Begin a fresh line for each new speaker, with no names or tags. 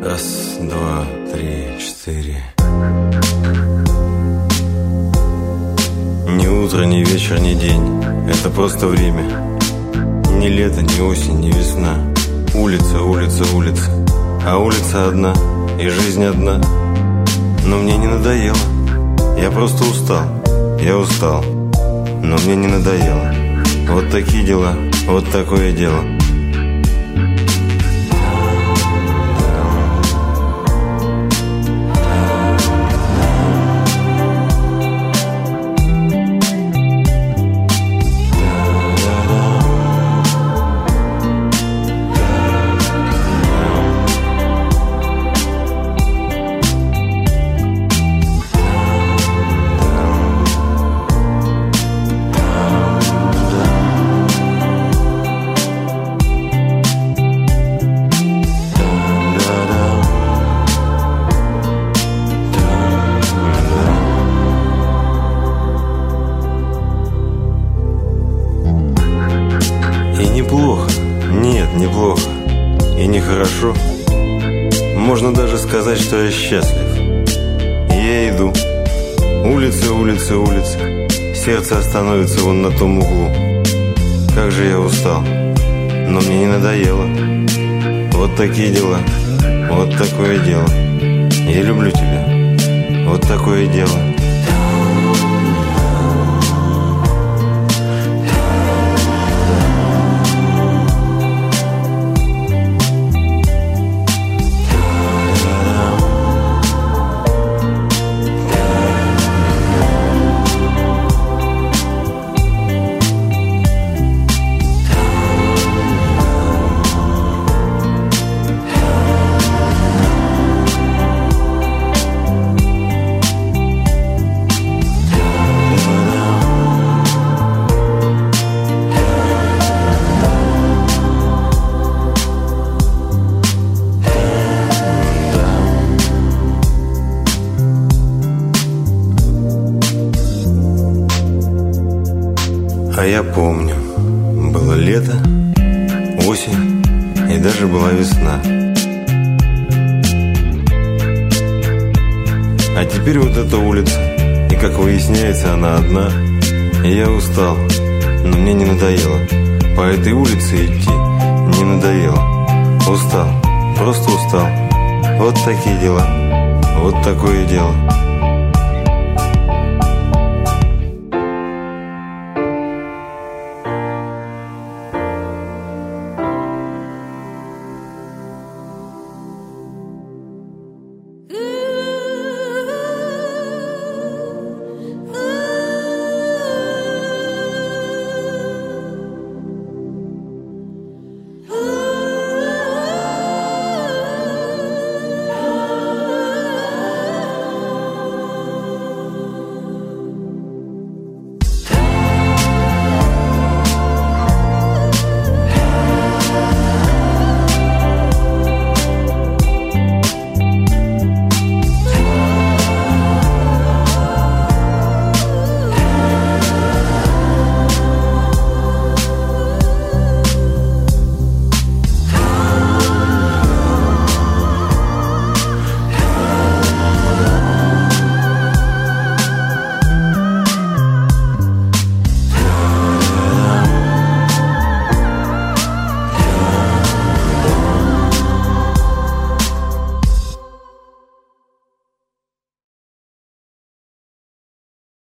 Раз, два, три, четыре. Ни утро, ни вечер, ни день. Это просто время. Ни лето, ни осень, ни весна. Улица, улица, улица. А улица одна, и жизнь одна. Но мне не надоело. Я просто устал. Я устал. Но мне не надоело. Вот такие дела, вот такое дело. И неплохо, нет, неплохо, и нехорошо. Можно даже сказать, что я счастлив. Я иду, улица, улица, улица. Сердце остановится вон на том углу. Как же я устал, но мне не надоело. Вот такие дела, вот такое дело. Я люблю тебя, вот такое дело. А я помню, было лето, осень и даже была весна. А теперь вот эта улица, и как выясняется, она одна. И я устал, но мне не надоело. По этой улице идти не надоело. Устал, просто устал. Вот такие дела, вот такое дело.